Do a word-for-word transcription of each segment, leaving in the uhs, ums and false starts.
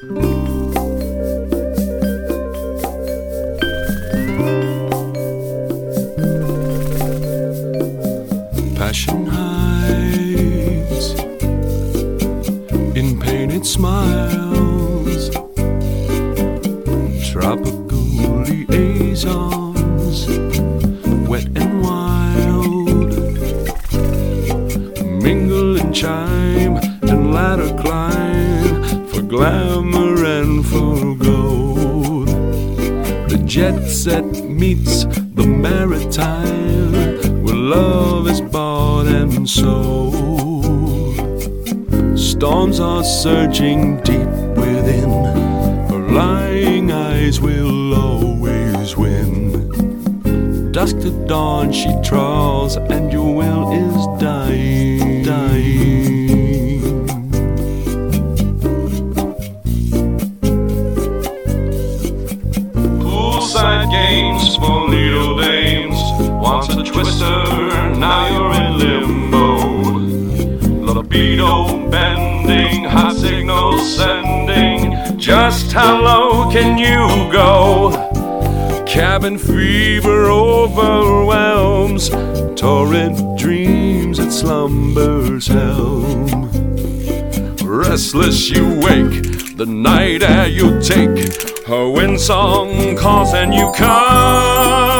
Passion hides in painted smiles, tropical liaisons, wet and wild, mingle and chime and ladder climb for glamour and for gold. The jet set meets the maritime, where love is bought and sold. Storms are surging deep within, her lying eyes will always win. Dusk to dawn she trawls, and your will is dying, dying. Poolside games for needle dames, once a twister, now you're in limbo. Libido bending, hot signals sending, just how low can you go? Cabin fever overwhelms, torrent dreams at slumber's helm. Restless you wake, the night air you take, her wind song calls and you come.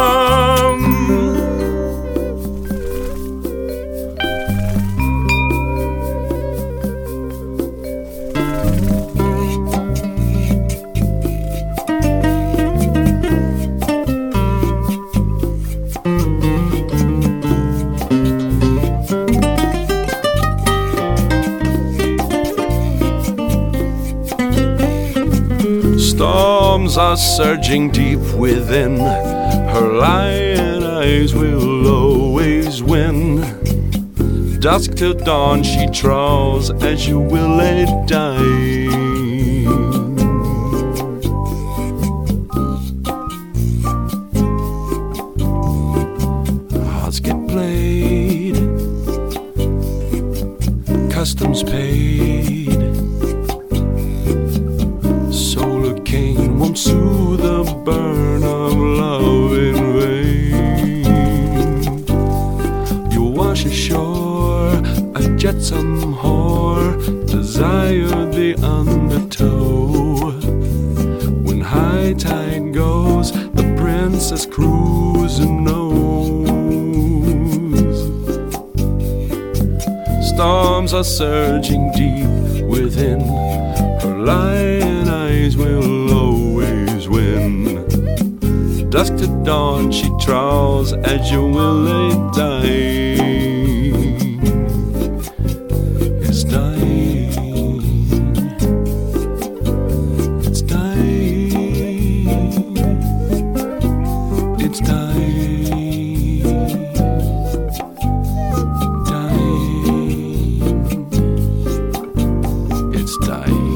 Storms are surging deep within, her lion eyes will always win. Dusk till dawn she trawls, as you will lay dying. Hearts get played, customs paid. Solar cane won't soothe the burn of love in vain. You wash ashore, a jetsam whore, desire the undertow. When high tide goes, the princess cruise and knows. Storms are surging deep within, her lion eyes will always win. Dusk to dawn she trawls, as you will lay dying. It's dying. It's dying. It's dying. Dying. It's dying.